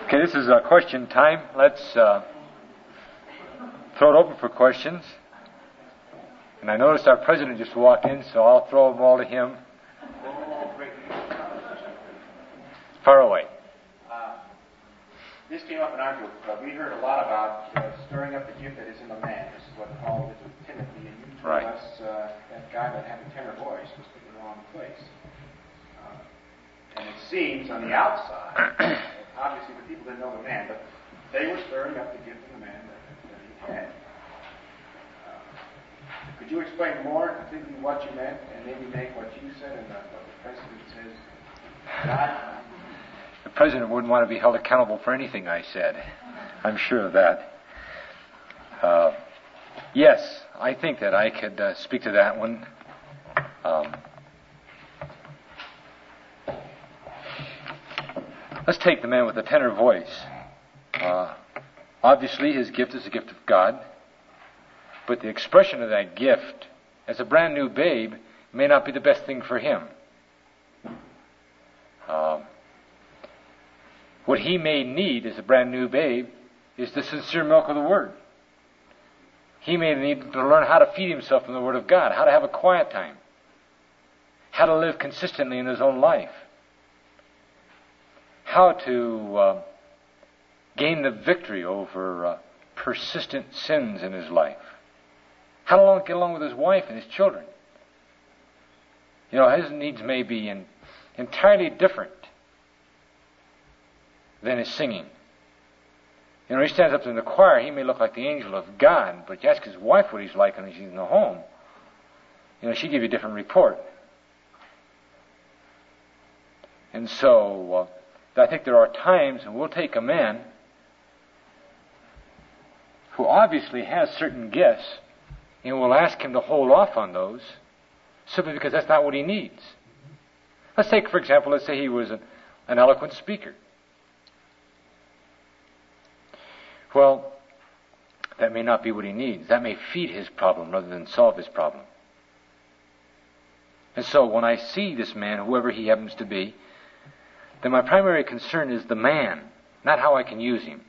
Okay, this is question time. Let's throw it open for questions. And I noticed our president just walked in, so I'll throw them all to him. Far away. This came up in our group. We heard a lot about stirring up the gift that is in the man. This is what Paul did with Timothy, and you told us that guy that had a tenor voice was in the wrong place. And it seems on the outside, obviously the people didn't know the man, but they were stirring up the gift in the man that he had. Could you explain more completely what you meant, and maybe make what you said and what the President says? God? The President wouldn't want to be held accountable for anything I said. I'm sure of that. Yes, I think that I could speak to that one. Let's take the man with the tenor voice. Obviously, his gift is a gift of God, but the expression of that gift as a brand new babe may not be the best thing for him. What he may need as a brand new babe is the sincere milk of the Word. He may need to learn how to feed himself from the Word of God, how to have a quiet time, how to live consistently in his own life, how to gain the victory over persistent sins in his life, how to get along with his wife and his children. You know, his needs may be entirely different than his singing. You know, he stands up in the choir, he may look like the angel of God, but you ask his wife what he's like when she's in the home, you know, she'd give you a different report. And so, I think there are times when we'll take a man who obviously has certain gifts, and we'll ask him to hold off on those simply because that's not what he needs. Let's take, for example, let's say he was an eloquent speaker. Well, that may not be what he needs. That may feed his problem rather than solve his problem. And so when I see this man, whoever he happens to be, then my primary concern is the man, not how I can use him.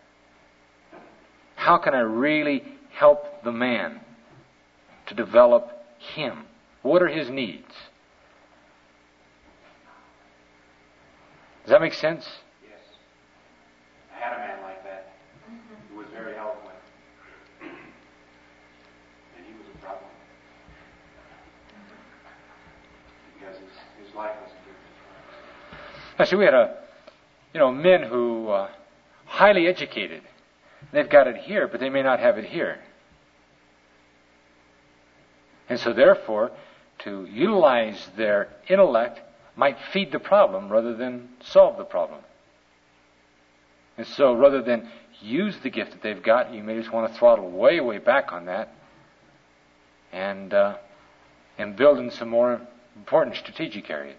How can I really help the man to develop him? What are his needs? Does that make sense? Yes. I had a man like that who was very eloquent. And he was a problem. Because his life was different. Actually, we had men who highly educated. They've got it here, but they may not have it here. And so therefore, to utilize their intellect might feed the problem rather than solve the problem. And so rather than use the gift that they've got, you may just want to throttle way, way back on that and build in some more important strategic areas.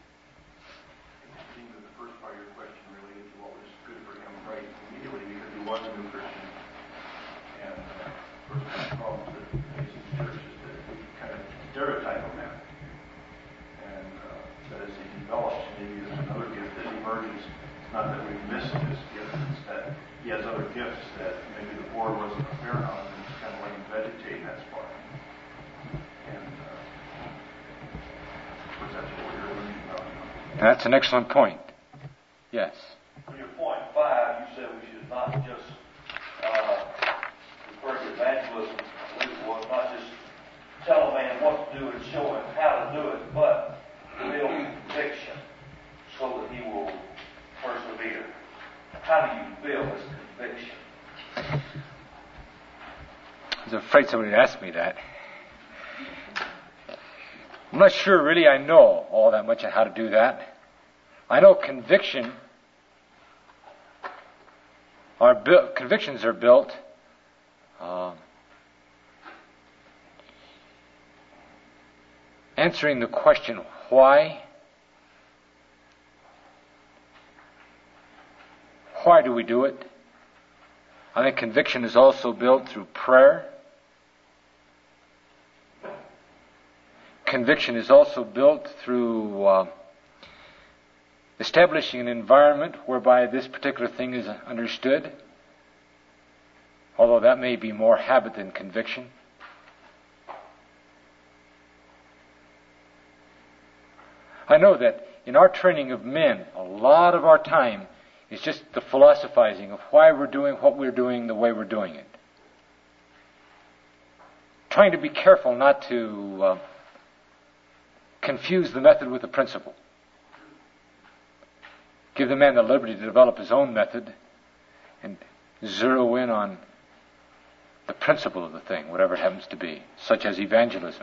I think that the first part of your question related to what was good for him right immediately because he was a new Christian. And first of the problems that we face in the church is that we kind of stereotype a man. And that as he develops, maybe there's another gift that emerges. It's not that we miss his gift, it's that he has other gifts that maybe the board wasn't fair on, and it's kind of like him vegetate in that spot. And that's what we're learning about. That's an excellent point. Yes. On your point 5, you said we should not just refer to evangelism, was not just tell a man what to do and show him how to do it, but build conviction so that he will persevere. How do you build this conviction? I was afraid somebody would ask me that. I'm not sure really I know all that much on how to do that. I know convictions are built answering the question, why? Why do we do it? I think conviction is also built through prayer. Conviction is also built through establishing an environment whereby this particular thing is understood, although that may be more habit than conviction. I know that in our training of men, a lot of our time is just the philosophizing of why we're doing what we're doing the way we're doing it. Trying to be careful not to confuse the method with the principle. Give the man the liberty to develop his own method and zero in on the principle of the thing, whatever it happens to be, such as evangelism.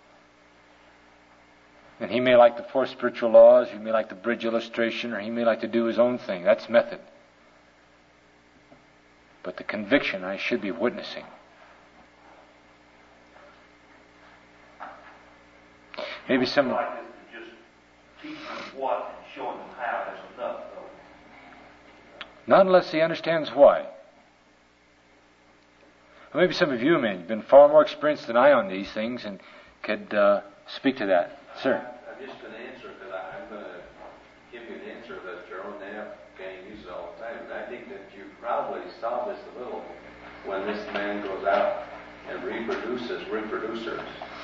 And he may like the four spiritual laws, he may like the bridge illustration, or he may like to do his own thing. That's method. But the conviction I should be witnessing. Maybe some... Like this to just teach them what and showing them how is enough, though. Not unless he understands why. Or maybe some of you men have been far more experienced than I on these things and could speak to that. Sir? I'm just going to answer because I'm going to give you an answer that your own NAF gang uses all the time. And I think that you probably saw this a little when this man goes out and reproduces reproducers.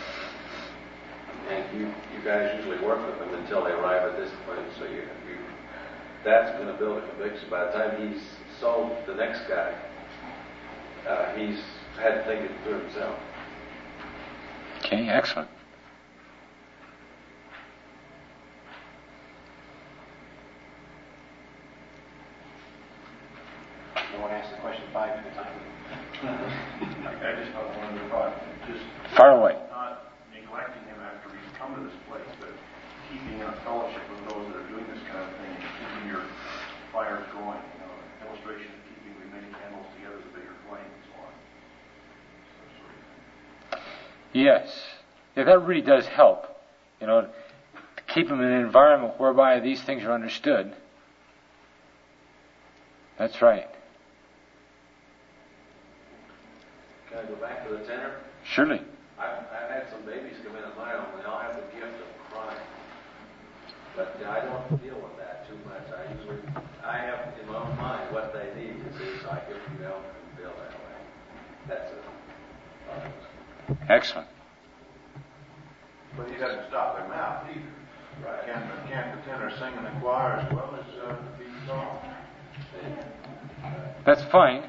And you guys usually work with them until they arrive at this point. So that's going to build a conviction. By the time he's sold the next guy, he's had to think it through himself. Okay, excellent. I want to ask the question 5 minutes. I just have one other thought. Just Far away. not neglecting him after he's come to this place, but keeping in a fellowship with those that are doing this kind of thing and keeping your fires going. You know, illustration of keeping the many candles together, the bigger flame, and so on. Yes. Yeah, that really does help. You know, to keep them in an environment whereby these things are understood. That's right. Can I go back to the tenor? Surely. I've had some babies come in at my home, and they all have the gift of crying. But I don't deal with that too much. I have in my own mind what they need to see, so I give them help and feel that way. That's it. Excellent. But he doesn't stop their mouth either. Right. Can't the tenor sing in the choir as well as the beat song? That's fine.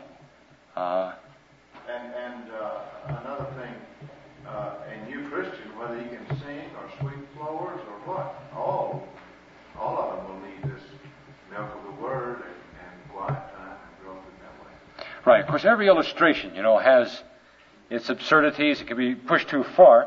And another thing, and you Christians, whether you can sing or sweep floors or what, all of them will need this milk of the Word and quiet time and growth in that way. Right. Of course, every illustration, has its absurdities. It can be pushed too far.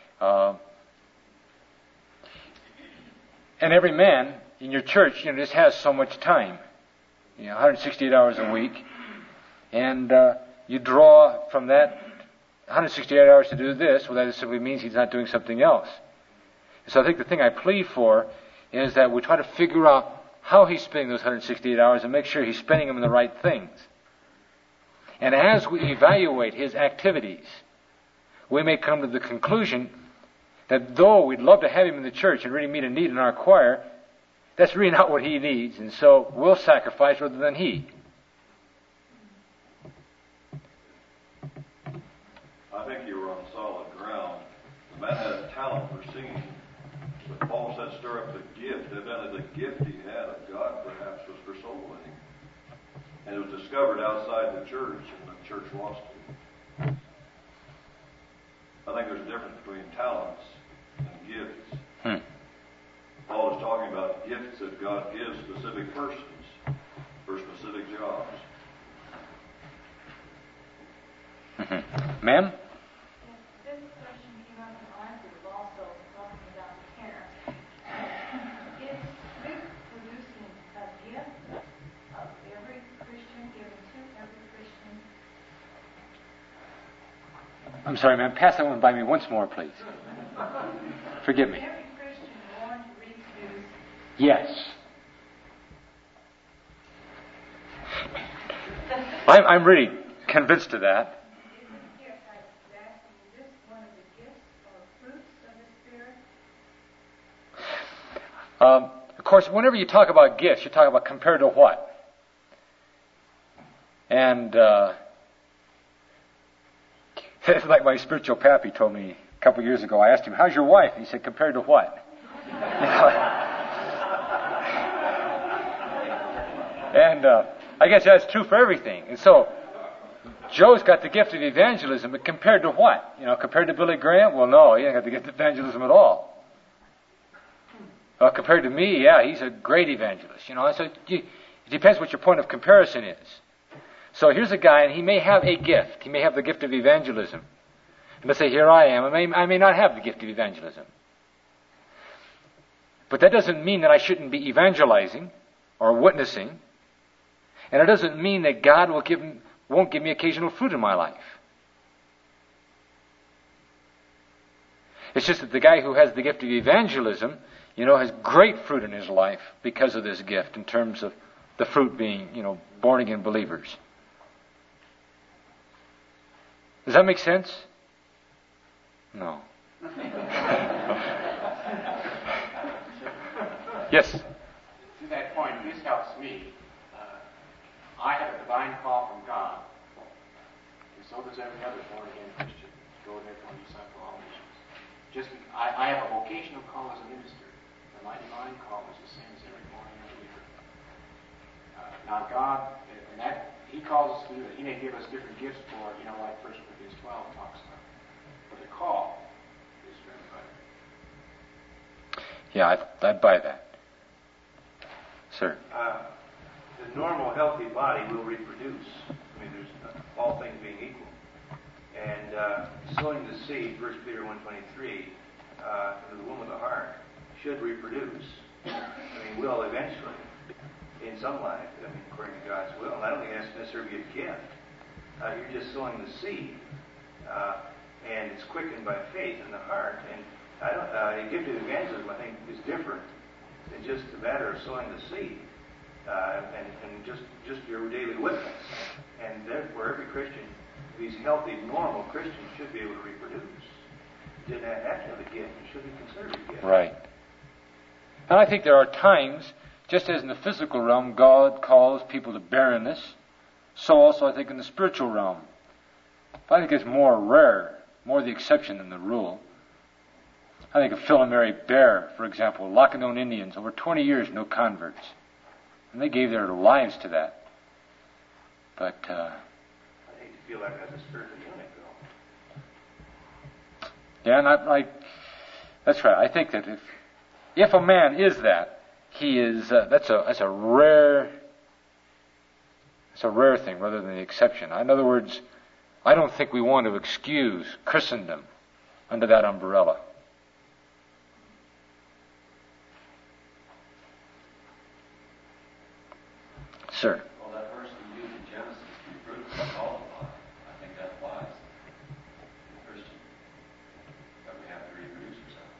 And every man in your church, just has so much time. 168 hours a week. And you draw from that 168 hours to do this. Well, that simply means he's not doing something else. So I think the thing I plead for is that we try to figure out how he's spending those 168 hours and make sure he's spending them in the right things. And as we evaluate his activities, we may come to the conclusion that though we'd love to have him in the church and really meet a need in our choir, that's really not what he needs, and so we'll sacrifice rather than he. I think you were on solid ground. The man had a talent for singing. But Paul said, stir up the gift. Evidently the gift he had of God perhaps was for soul winning. And it was discovered outside the church, and the church lost it. I think there's a difference between talents and gifts. Paul is talking about gifts that God gives specific persons for specific jobs. Ma'am? This question came up in Arthur also talking about the tenor. Is fruit producing a gift of every Christian, given to every Christian? I'm sorry, ma'am. Pass that one by me once more, please. Forgive me. Every Christian born to reproduce. Yes. I'm really convinced of that. Of course, whenever you talk about gifts, you talk about compared to what? And it's like my spiritual pappy told me a couple of years ago. I asked him, "How's your wife?" He said, "Compared to what?" And I guess that's true for everything. And so Joe's got the gift of evangelism, but compared to what? Compared to Billy Graham? Well, no, he ain't got the gift of evangelism at all. Compared to me, yeah, he's a great evangelist. So it depends what your point of comparison is. So here's a guy, and he may have a gift. He may have the gift of evangelism. And let's say, here I am. I may not have the gift of evangelism. But that doesn't mean that I shouldn't be evangelizing or witnessing. And it doesn't mean that God won't give me occasional fruit in my life. It's just that the guy who has the gift of evangelism, has great fruit in his life because of this gift, in terms of the fruit being, born again believers. Does that make sense? No. Yes? To that point, this helps me. I have a divine call from God, and so does every other born-again Christian. Go therefore and disciple all nations. I have a vocational call as a minister, and my divine call is the same as every born-again believer. Now God, and that He calls us to do it. He may give us different gifts for, like 1 Corinthians 12 talks about. But the call is for everybody. Yeah, I'd buy that. Sir? The normal, healthy body will reproduce. There's all things being equal. And sowing the seed, 1 Peter 1:23, into the womb of the heart, should reproduce. Will eventually, in some life, according to God's will. And I don't think that's necessarily a gift. You're just sowing the seed, and it's quickened by faith in the heart. And a gift of evangelism, I think, is different than just the matter of sowing the seed. And just your daily witness. And therefore, every Christian, these healthy, normal Christians, should be able to reproduce. Did not have to have a gift, it should be considered a gift. Right. And I think there are times, just as in the physical realm, God calls people to barrenness, so also I think in the spiritual realm. I think it's more rare, more the exception than the rule. I think of Phil and Mary Bear, for example, Lackawanna Indians, over 20 years, no converts. And they gave their lives to that. But I hate to feel like that's a spiritual eunuch, though. Yeah, and that's right. I think that if a man is that, he is. That's a rare. It's a rare thing rather than the exception. In other words, I don't think we want to excuse Christendom under that umbrella. Sir. Well, that verse we use in Genesis, the fruit is called upon. I think that applies to the Christian, that we have to reproduce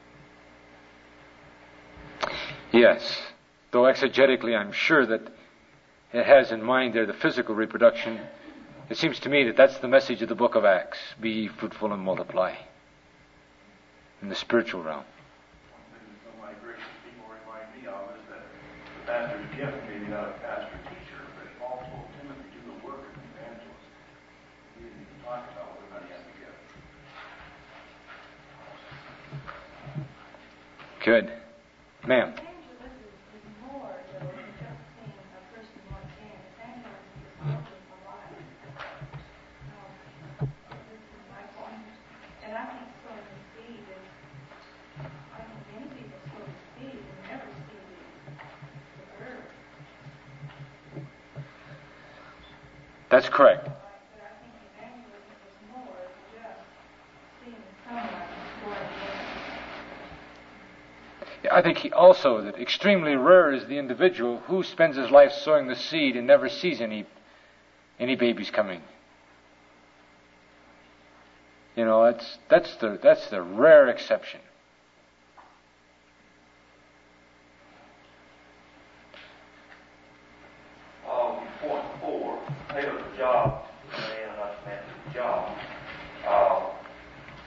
ourselves. Yes, though exegetically I'm sure that it has in mind there the physical reproduction. It seems to me that that's the message of the book of Acts. Be ye fruitful and multiply. In the spiritual realm. One thing that some migration people remind me of is that the pastor's gift, maybe not a pastor teacher, but Paul told Timothy to do the work of an evangelist. He didn't even talk about whether or not he had the gift. Good. Ma'am. Evangelism is more than just seeing a person once in. Evangelism is looking for life. This is my point. And I think sowing the seed is, I think many people sow the seed and never see the herb. That's correct. But I think evangelism is more than just seeing someone born again. I think also that extremely rare is the individual who spends his life sowing the seed and never sees any babies coming. That's the rare exception. Point 4, tailor the job to the man and not the man to the job.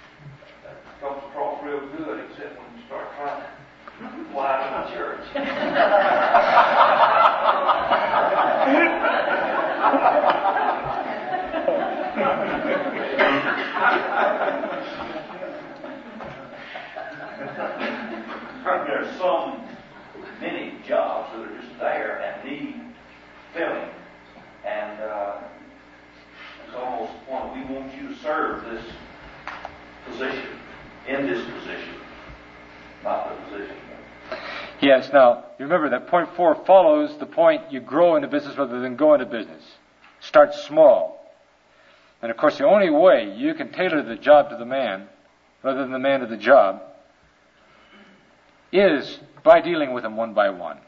That comes across real good, except when you start trying to fly to the church. There's many jobs that are just there and need filling. And it's almost the point, we want you to serve this position, in this position, not the position. Yes, now, you remember that point 4 follows the point you grow into business rather than go into business. Start small. And of course, the only way you can tailor the job to the man, rather than the man to the job, is by dealing with them one by one.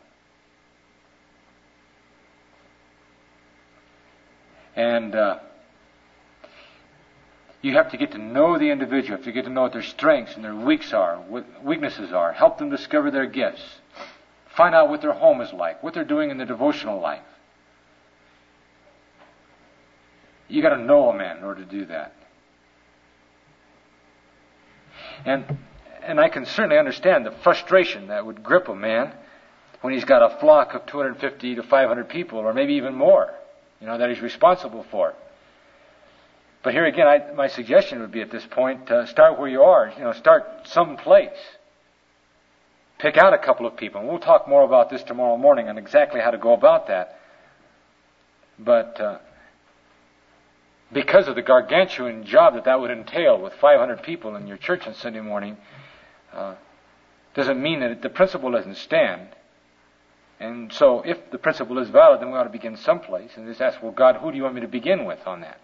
And you have to get to know the individual. You have to get to know what their strengths and their weaknesses are. Help them discover their gifts. Find out what their home is like, what they're doing in their devotional life. You got to know a man in order to do that. And I can certainly understand the frustration that would grip a man when he's got a flock of 250 to 500 people, or maybe even more, that he's responsible for. But here again, my suggestion would be at this point, start where you are. Start someplace. Pick out a couple of people. And we'll talk more about this tomorrow morning on exactly how to go about that. But because of the gargantuan job that would entail with 500 people in your church on Sunday morning, doesn't mean that the principle doesn't stand. And so if the principle is valid, then we ought to begin someplace and just ask, well, God, who do you want me to begin with on that?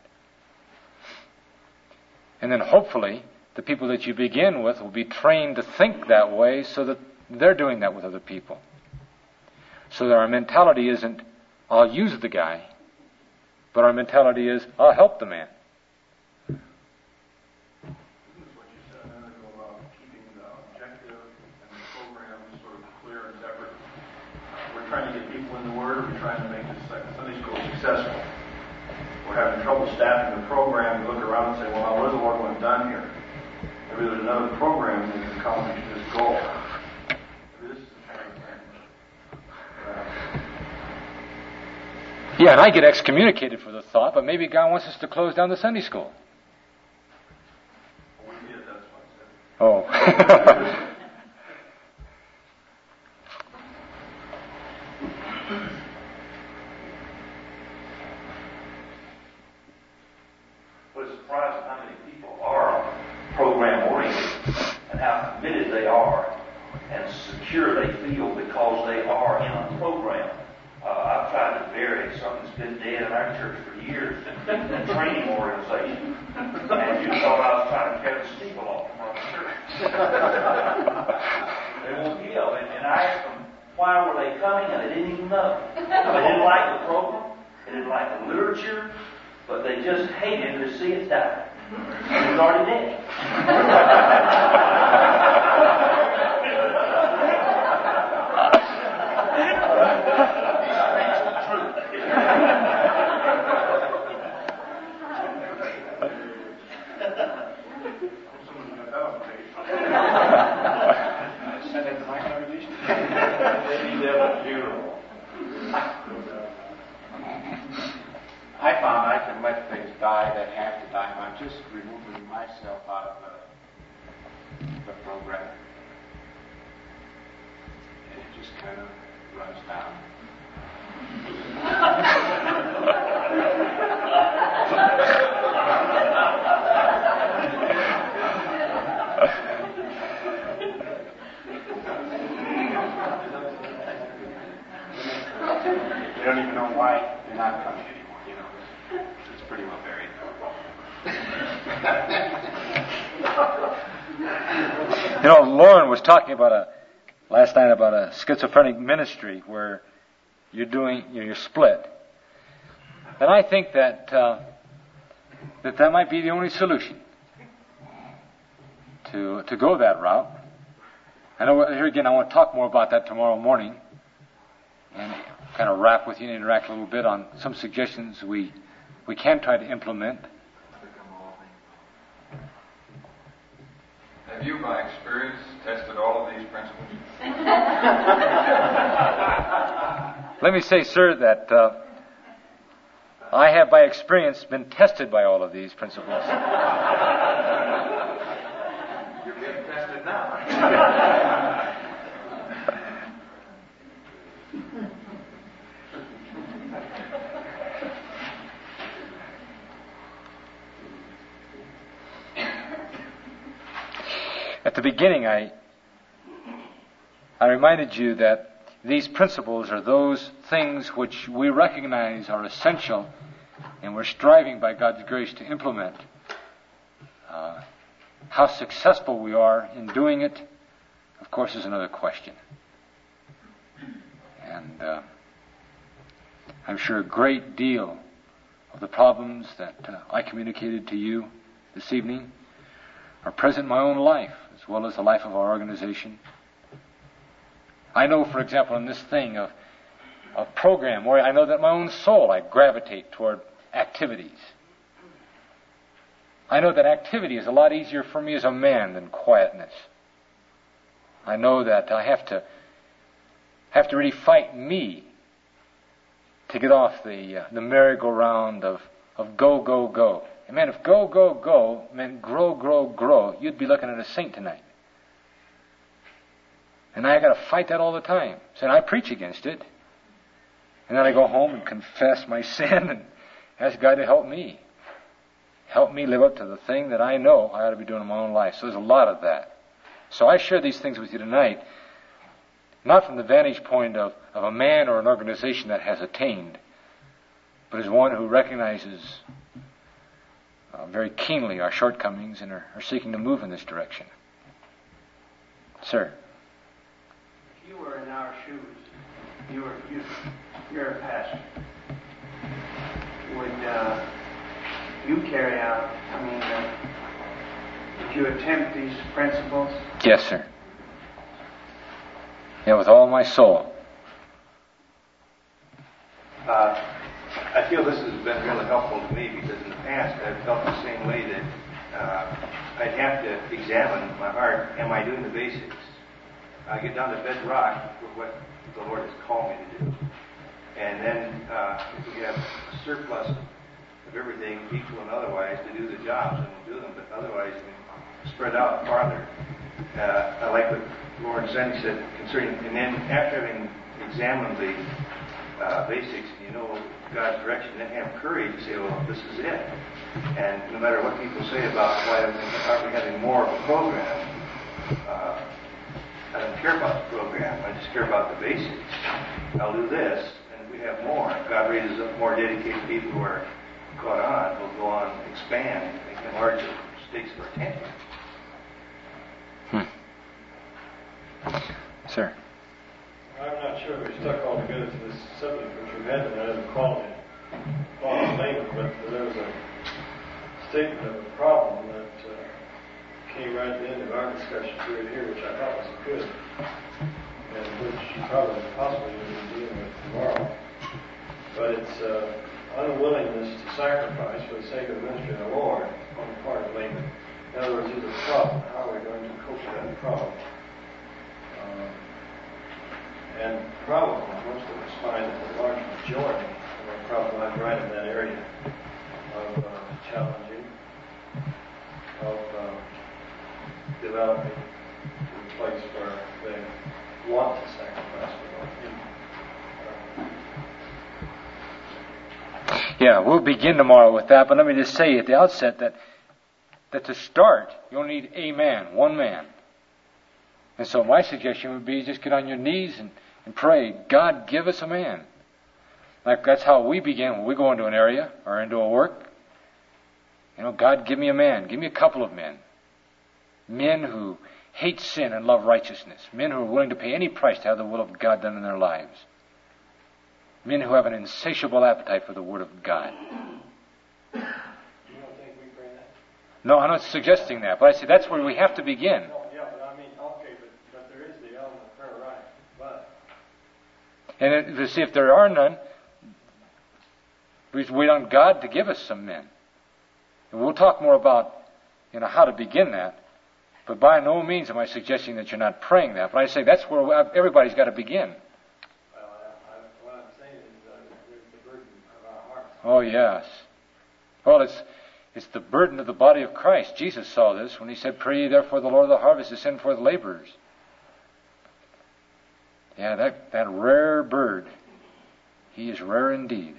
And then hopefully the people that you begin with will be trained to think that way so that they're doing that with other people. So that our mentality isn't, I'll use the guy, but our mentality is, I'll help the man. This is what you said a minute ago about keeping the objective and the program sort of clear and separate. We're trying to get people in the Word. We're trying to make this Sunday school successful. We're having trouble staffing the program. We look around and say, well, what does the Lord want done here? Maybe there's another program that can accomplish this goal. Maybe this is the kind of thing. Yeah, and I get excommunicated for the thought, but maybe God wants us to close down the Sunday school. We did, that's what I said. Oh. But it's surprising how many people are program-oriented and how committed they are and secure they feel because they are in a program. I've tried to bury something that's been dead in our church for years, a training organization. And you thought I was trying to tear the steeple off from our church. They won't give. And I asked them, why were they coming? And they didn't even know. They didn't like the program. They didn't like the literature. But they just hated to see it die. It was already dead. Send it to my congregation. I found I can let things die that have to die by just removing myself out of the program. And it just kind of runs down. You don't even know why you're not coming anymore, It's pretty well buried. Lauren was talking about last night about a schizophrenic ministry where you're split. And I think that that might be the only solution to go that route. I know here again I want to talk more about that tomorrow morning and kind of wrap with you and interact a little bit on some suggestions we can try to implement. Have you, by experience, tested all of these principles? Let me say, sir, that I have, by experience, been tested by all of these principles. You're being tested now. At the beginning, I reminded you that these principles are those things which we recognize are essential and we're striving by God's grace to implement. How successful we are in doing it, of course, is another question. And I'm sure a great deal of the problems that I communicated to you this evening are present in my own life, as well as the life of our organization. I know, for example, in this thing of program, where I know that my own soul, I gravitate toward activities. I know that activity is a lot easier for me as a man than quietness. I know that I have to really fight me to get off the merry-go-round of go, go, go. And man, if go, go, go meant grow, grow, grow, you'd be looking at a saint tonight. And I got to fight that all the time. So I preach against it. And then I go home and confess my sin and ask God to help me. Help me live up to the thing that I know I ought to be doing in my own life. So there's a lot of that. So I share these things with you tonight, not from the vantage point of a man or an organization that has attained, but as one who recognizes very keenly our shortcomings and are seeking to move in this direction. Sir. If you were in our shoes, you're a pastor. Would you carry out, would you attempt these principles? Yes, sir. Yeah, with all my soul. I feel this has been really helpful to me because in the past I've felt the same way that I'd have to examine my heart. Am I doing the basics? I get down to bedrock with what the Lord has called me to do. And then if we have a surplus of everything, equal and otherwise, to do the jobs, and we'll do them. But otherwise, spread out farther. I like what Lord Zenny said concerning, and then after having examined the basics, God's direction, then have courage to say, well, this is it. And no matter what people say about why aren't we having more of a program, I don't care about the program. I just care about the basics. I'll do this, and if we have more, if God raises up more dedicated people who are caught on, we'll go on and expand and make larger stakes for attention. Sir. I'm not sure we're stuck all together to this subject, which we had tonight as a quality statement, but there was a statement of a problem that came right at the end of our discussion period here, which I thought was good, and which you probably possibly will be dealing with tomorrow. But it's unwillingness to sacrifice for the sake of the ministry of the Lord on the part of Laban. In other words, there's a problem. How are we going to cope with that problem? And probably most of us find that the large majority of our problem lies right in that area of challenging, of developing to the place where they want to sacrifice for God. Yeah, we'll begin tomorrow with that, but let me just say at the outset that to start, you'll need a man, one man. And so my suggestion would be just get on your knees and pray, God, give us a man. Like that's how we begin when we go into an area or into a work. God, give me a man. Give me a couple of men. Men who hate sin and love righteousness. Men who are willing to pay any price to have the will of God done in their lives. Men who have an insatiable appetite for the Word of God. You don't think we pray that? No, I'm not suggesting that, but I say that's where we have to begin. No, yeah, but but there is the element of prayer, right? But. And to see if there are none, we wait on God to give us some men. And we'll talk more about, how to begin that. But by no means am I suggesting that you're not praying that. But I say that's where everybody's got to begin. Well, what I'm saying is there's the burden of our hearts. Oh, yes. Well, it's the burden of the body of Christ. Jesus saw this when he said, "Pray ye therefore the Lord of the harvest to send forth laborers." Yeah, that rare bird. He is rare indeed.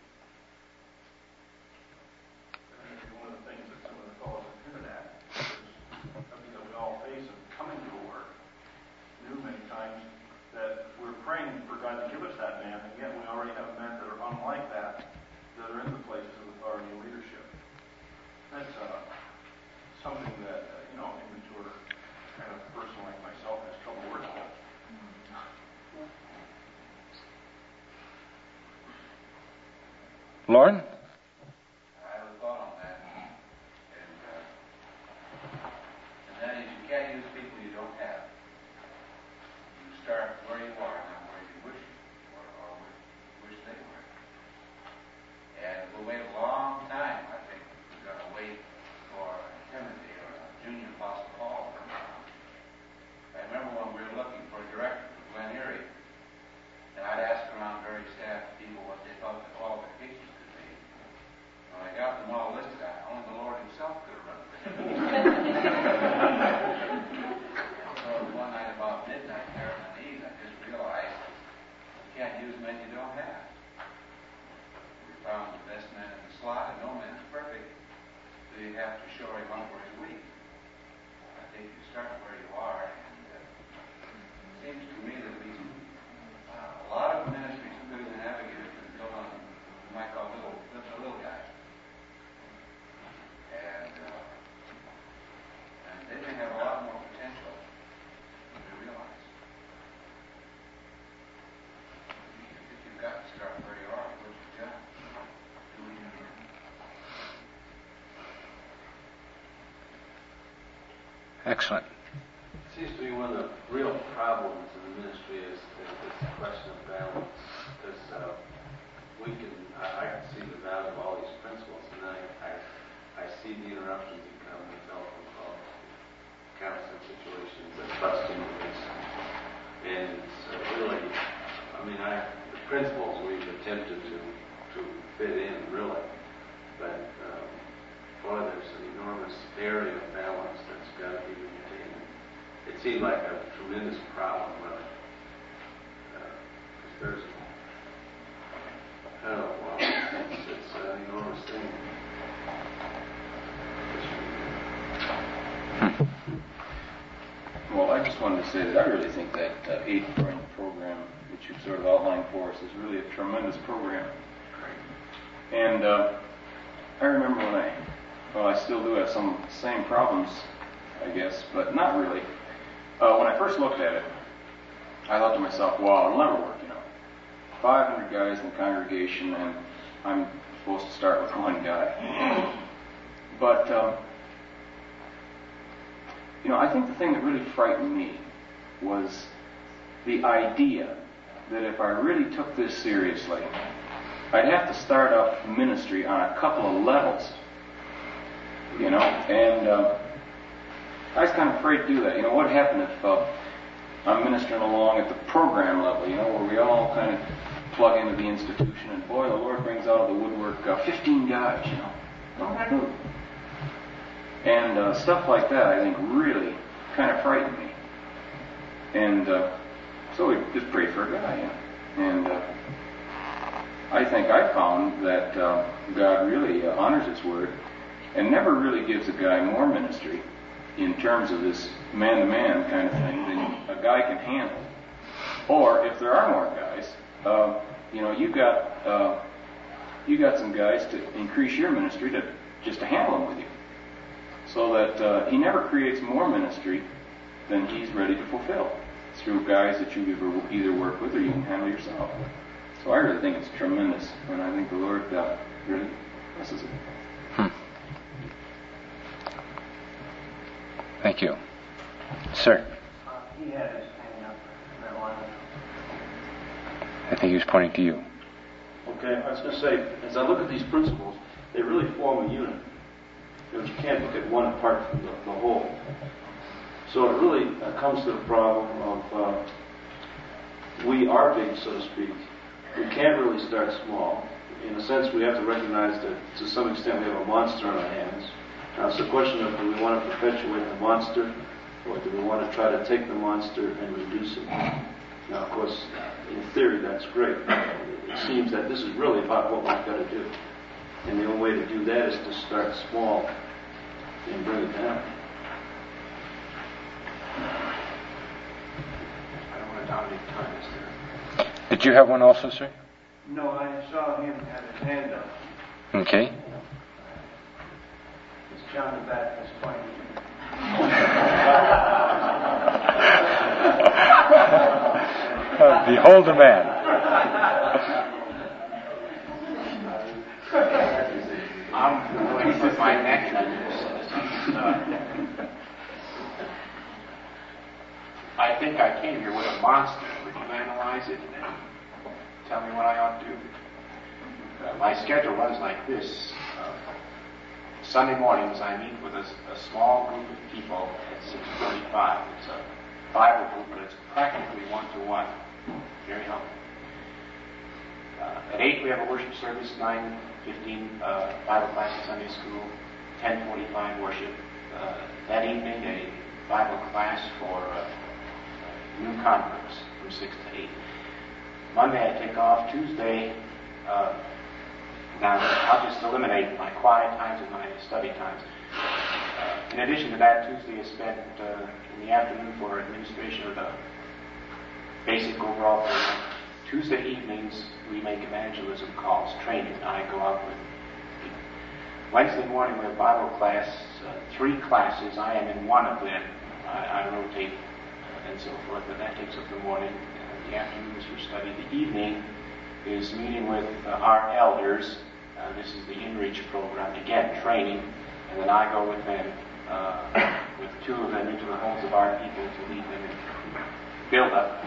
One of the things that some of the fellows have hinted at is something that we all face of coming to work. Knew many times that we're praying for God to give us that man, and yet we already have men that are unlike that are in the places of authority and leadership. That's something that, immature kind of person like myself has trouble working with. Lauren? I have a thought on that, and that is you can't use people you don't have. You start where you are, not where you wish you were or wish they were. And we'll wait a long time, I think, we're going to wait for Timothy or Junior Apostle Paul to come around. I remember when we were looking for a director for Glen Erie, and I'd ask around various staff people what they thought the qualifications could be. When I got them all listed, only the Lord himself could have run the thing. So one night about midnight there on my knees, I just realized you can't use men you don't have. We found the best man in the slot, and no man is perfect, so you have to show him up where he's weak. I think you start where you are, and it seems to me that a lot of ministries, including the Navigators, have been built on what you might call the little guy. And they may have a lot more potential than we realize. I think you've got to start where you are, what you've got. Do what you can. Excellent. It seems to me one of the real problems in the ministry is this question of balance. Because I can see the value of all these principles, and then I see the interruptions that come in telephone calls, counseling situations, and trusting things. And it's really, the principles we've attempted to fit in, really. But, boy, there's an enormous area of balance that's got to be maintained. It seemed like a tremendous problem, because there's, it's an enormous thing. Well, I just wanted to say that I really think that 8-point program, which you've sort of outlined for us, is really a tremendous program. And I remember when I still do have some of the same problems, I guess, but not really. When I first looked at it, I thought to myself, wow, it'll never work, 500 guys in the congregation, and I'm supposed to start with one guy. But, I think the thing that really frightened me was the idea that if I really took this seriously, I'd have to start off ministry on a couple of levels, and I was kind of afraid to do that. What happened if I'm ministering along at the program level, where we all kind of plug into the institution, and boy, the Lord brings out of the woodwork 15 guys, What am I going to do? And stuff like that, I think, really kind of frightened me. And so we just prayed for a guy, and I think I found that God really honors His word and never really gives a guy more ministry in terms of this man-to-man kind of thing than a guy can handle. Or if there are more guys, you got some guys to increase your ministry just to handle them with you, so that He never creates more ministry than He's ready to fulfill through guys that you either work with or you can handle yourself. So I really think it's tremendous, and I think the Lord really blesses it. Thank you. Sir? He had his hand up, that line. I think he was pointing to you. Okay, I was going to say, as I look at these principles, they really form a unit. Because you can't look at one apart from the whole. So it really comes to the problem of we are big, so to speak. We can't really start small. In a sense, we have to recognize that to some extent we have a monster on our hands. Now it's a question of do we want to perpetuate the monster, or do we want to try to take the monster and reduce it? Now, of course, in theory, that's great. It seems that this is really about what we've got to do. And the only way to do that is to start small and bring it down. I don't want to dominate time, is there? Did you have one also, sir? No, I saw him have his hand up. Okay. It's John the Baptist pointing. Behold a man. I'm going to put my neck on this. I think I came here with a monster. Would you analyze it and tell me what I ought to do? My schedule runs like this. Sunday mornings I meet with a small group of people at 6:45. It's a Bible group, but it's practically one-to-one. Very helpful. At 8 we have a worship service, 9:15 Bible class at Sunday school, 10:45 worship. That evening a Bible class for new converts from 6 to 8. Monday I take off. Tuesday, now I'll just eliminate my quiet times and my study times. In addition to that, Tuesday is spent in the afternoon for administration of the basic overall program. Tuesday evenings we make evangelism calls, training. I go out with people. Wednesday morning we have Bible class, 3 classes. I am in one of them. I rotate and so forth, but that takes up the morning. The afternoon is for study. The evening is meeting with our elders. This is the InReach program. Again, training. And then I go with them, with 2 of them into the homes of our people to lead them in build up.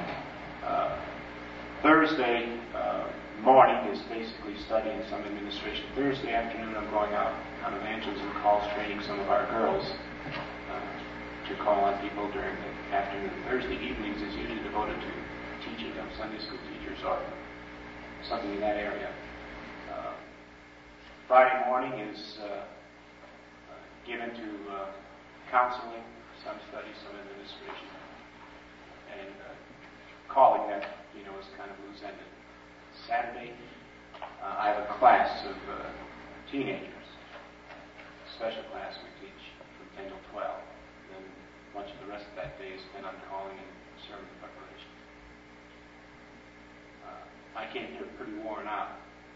Thursday morning is basically study and some administration. Thursday afternoon I'm going out on evangelism calls, training some of our girls to call on people during the afternoon. Thursday evenings is usually devoted to teaching of Sunday school teachers or something in that area. Friday morning is given to counseling, some study, some administration, and calling that, is kind of loose-ended. Saturday, I have a class of teenagers, special class we teach from 10 till 12. Then much of the rest of that day is spent on calling and sermon preparation. I came here pretty worn out.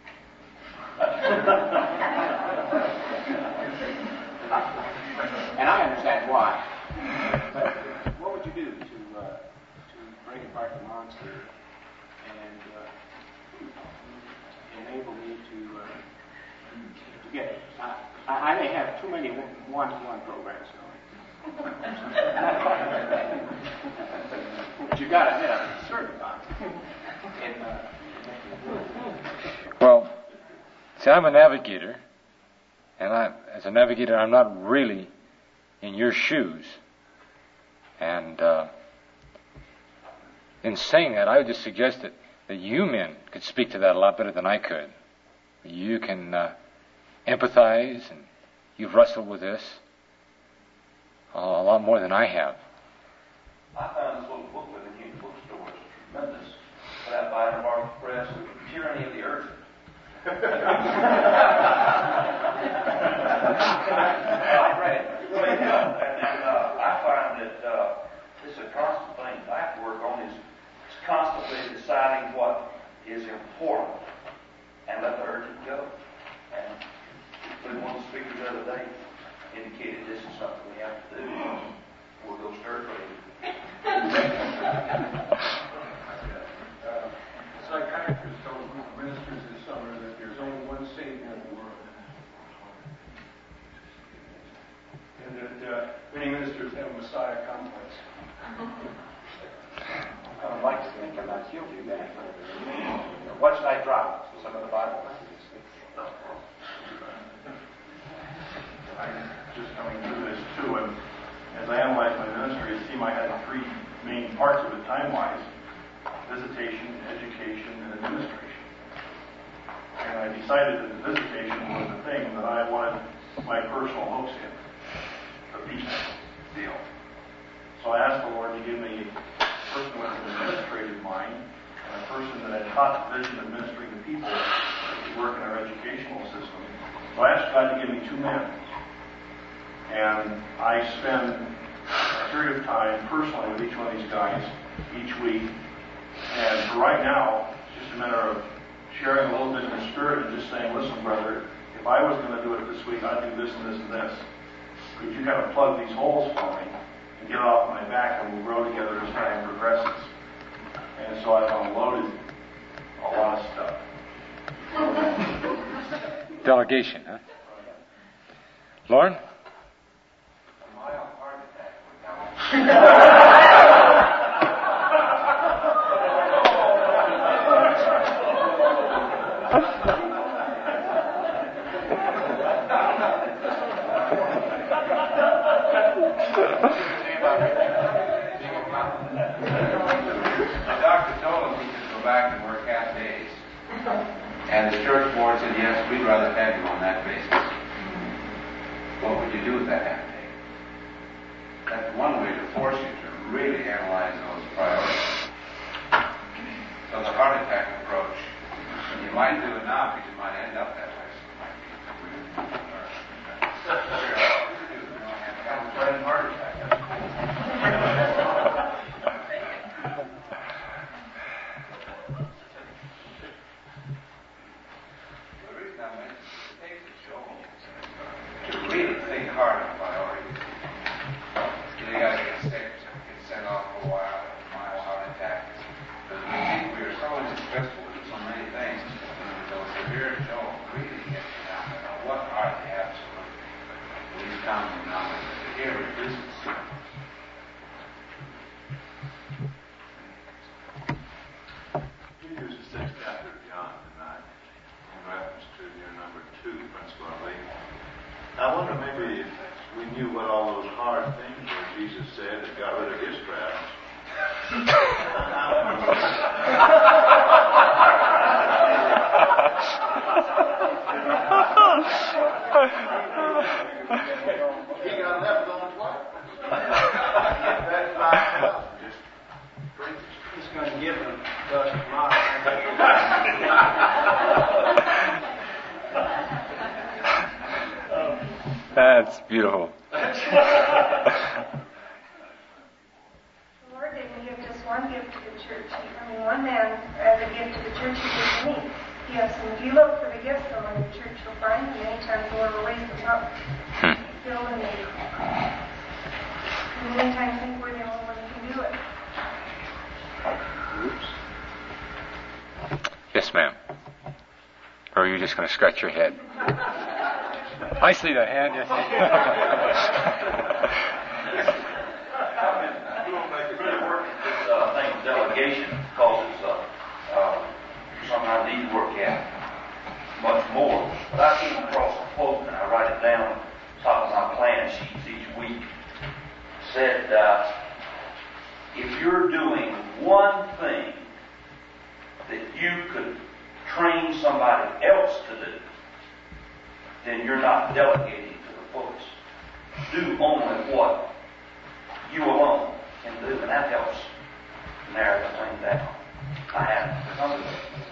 And I understand why. But what would you do to break apart the monster and enable me to get it? I may have too many one-to-one programs going. But you got to admit I'm certified. Well, see, I'm a navigator, and as a navigator, I'm not really in your shoes. And in saying that, I would just suggest that you men could speak to that a lot better than I could. You can empathize, and you've wrestled with this a lot more than I have. I found this little booklet in the bookstore is tremendous. Put out by Mark Press, Tyranny of the Urgent. I read it. Really helped. And I find that it's a constant thing I have to work on is constantly deciding what is important and let the urgent go. And one of the speakers the other day indicated this is something we have to do. We'll go stir crazy. A psychiatrist told a group of ministers this summer that there's only one Savior in the world. And that many ministers have a Messiah complex. I would like to think I'm not guilty of that. What should I drop? Some of the Bible passages? I'm just coming through this too, and as I analyze my ministry, it parts of it time-wise: visitation, education, and administration. And I decided that the visitation was the thing that I wanted my personal hopes in, the peace deal. So I asked the Lord to give me a person with an administrative mind, and a person that had taught the vision of ministering to people to work in our educational system. So I asked God to give me 2 men. And I spend a period of time personally with each one of these guys each week. And for right now, it's just a matter of sharing a little bit in the spirit and just saying, listen, brother, if I was going to do it this week, I'd do this and this and this. Could you kind of plug these holes for me and get it off my back, and we'll grow together as time progresses? And so I've unloaded a lot of stuff. Delegation, huh? Lauren? And the church board said, yes, we'd rather have you on that basis. What would you do with that half day? That's one way to force you to really analyze those priorities. So the heart attack approach, you might do it now because you might end up that way. Heart attack. Really think hard on priorities. You got to get sick, get sent off for a while, mild heart attack. Because we think we are so successful in so many things. And those severe Joe really gets you down to know what are the absolute, these common numbers, the irreducible. You use the 6th chapter of John tonight in reference to your number 2, Principal Lee. I wonder maybe if we knew what all those hard things were Jesus said that got rid of his crowds. He got left on twice. That's myself. Just going to give him dust mine. That's beautiful. The Lord didn't give just one gift to the church. One man as a gift to the church, He gave me gifts. And if you look for the gifts someone in the church, you'll find them. Many times the Lord will raise them up, fill the need. And many times think we're the only one who can do it. Oops. Yes, ma'am. Or are you just going to scratch your head? I see that hand, yes. Delegation causes somehow need to work out much more. But I came across a quote and I write it down on top of my plan sheets each week. It said, if you're doing one thing that you could train somebody else to do, then you're not delegating to the fullest. Do only what you alone can do, and that helps narrow the thing down. I have some of it.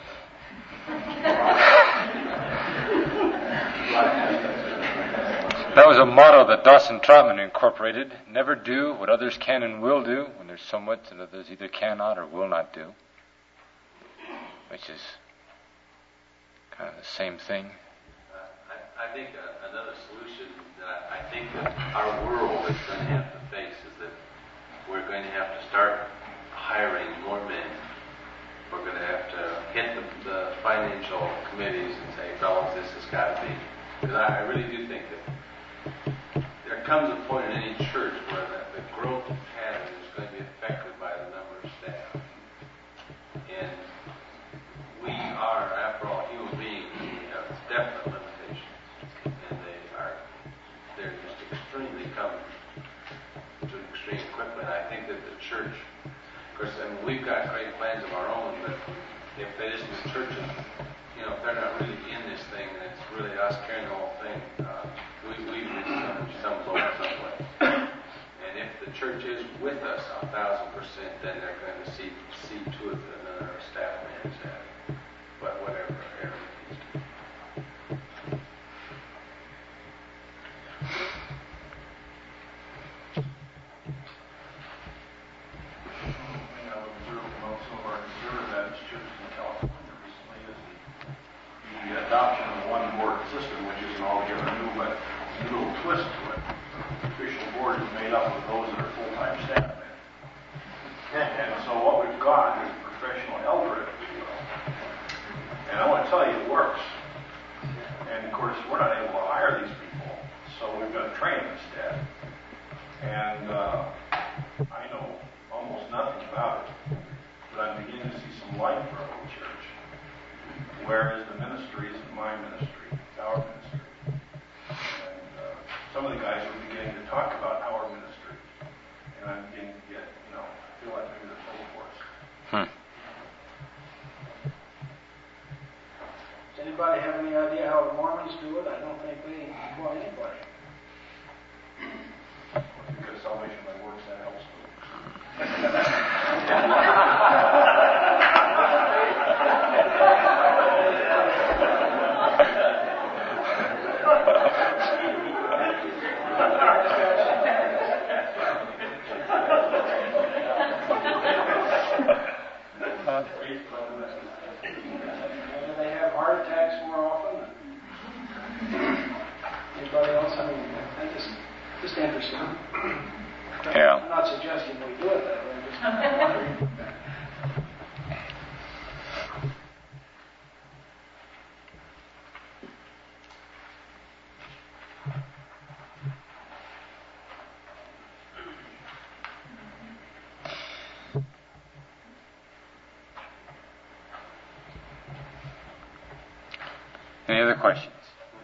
That was a motto that Dawson Trotman incorporated. Never do what others can and will do when there's so much that others either cannot or will not do. Which is kind of the same thing. I think another solution that I think that our world is going to have to face is that we're going to have to start hiring more men. We're going to have to hit the financial committees and say, fellas, this has got to be. Because I really do think that there comes a point in any church where the growth pattern is going to be affected by the number of staff. And we are, after all, human beings. We have definite limitations. And they're just extremely come to an extreme quickly. And I think that the church course, I mean, we've got great plans of our own, but if they just the churches, you know, if they're not really in this thing, and it's really us carrying the whole thing, we stumble over somewhere. And if the church is with us 1,000%, then they're going to see to it that none of our staff members have it. But whatever, adoption of the one board system, which isn't altogether new, but a little twist to it. The official board is made up of those that are full-time staff men. And so what we've got is a professional elderate, if you will. And I want to tell you, it works. And of course, we're not able to hire these people, so we've got to train them instead. And I know almost nothing about it, but I'm beginning to see some light for our little church. Whereas the ministry isn't my ministry, it's our ministry. And some of the guys are beginning to talk about our ministry. And I'm beginning to get, feel like maybe they're full for us. Does anybody have any idea how the Mormons do it? I don't think they employ anybody. Because salvation by works, that helps them. Do they have heart attacks more often? Anybody else? I mean, just interesting. Yeah. I'm not suggesting we do it that way. I'm just wondering. Any other questions?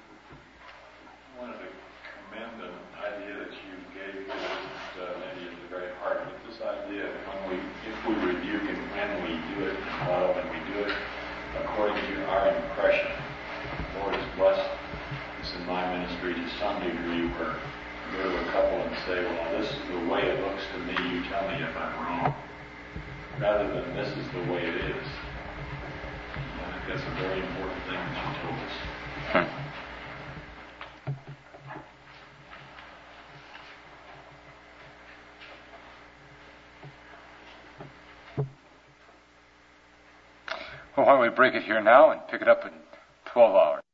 I wanted to commend an idea that you gave, because maybe it's very hard, but this idea that if we rebuke and when we do it, love, and we do it according to our impression. The Lord has blessed this in my ministry to some degree, where you go to a couple and say, well, this is the way it looks to me, you tell me if I'm wrong, rather than this is the way it is. I think that's a very important thing that you told us. Well, why don't we break it here now and pick it up in 12 hours?